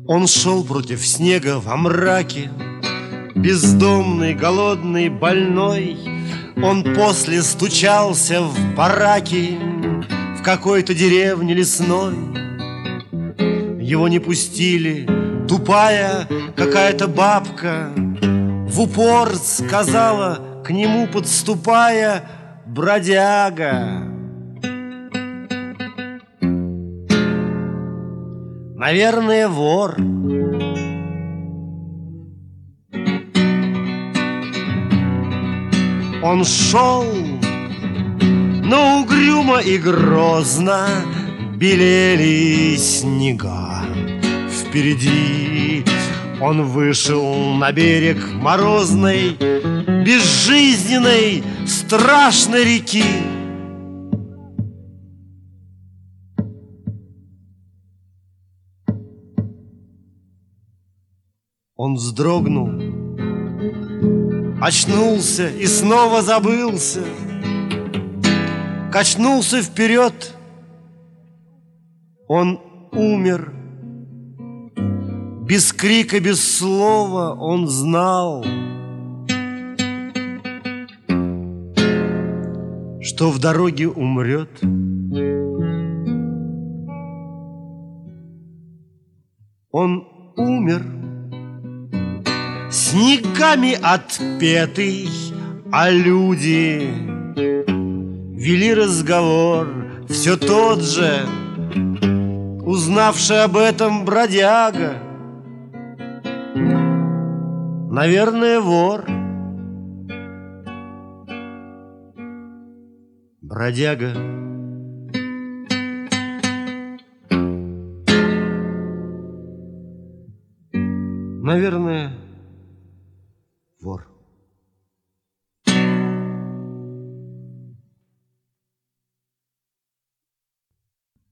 Он шел против снега во мраке, бездомный, голодный, больной. Он после стучался в бараки в какой-то деревне лесной. Его не пустили, тупая какая-то бабка в упор сказала, к нему подступая: бродяга. Наверное, вор. Он шел, но угрюмо и грозно белели снега. Впереди он вышел на берег морозной, безжизненной, страшной реки. Он вздрогнул, очнулся и снова забылся, качнулся вперед. Он умер. Без крика, без слова он знал, что в дороге умрет. Он умер, снегами отпетый, а люди вели разговор все тот же, узнавший об этом бродяга. Наверное, вор. Бродяга. Наверное, вор.